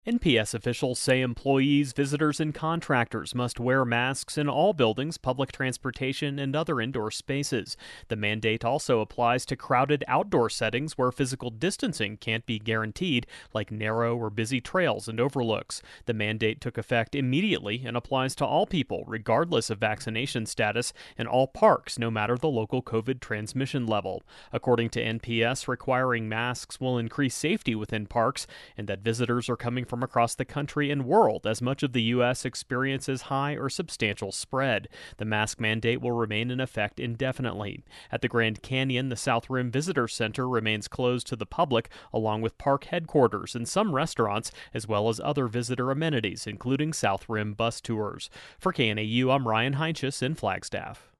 NPS officials say employees, visitors, and contractors must wear masks in all buildings, public transportation, and other indoor spaces. The mandate also applies to crowded outdoor settings where physical distancing can't be guaranteed, like narrow or busy trails and overlooks. The mandate took effect immediately and applies to all people, regardless of vaccination status, and all parks, no matter the local COVID transmission level. According to NPS, requiring masks will increase safety within parks, and that visitors are coming from across the country and world as much of the U.S. experiences high or substantial spread. The mask mandate will remain in effect indefinitely. At the Grand Canyon, the South Rim Visitor Center remains closed to the public, along with park headquarters and some restaurants, as well as other visitor amenities, including South Rim bus tours. For KNAU, I'm Ryan Heinches in Flagstaff.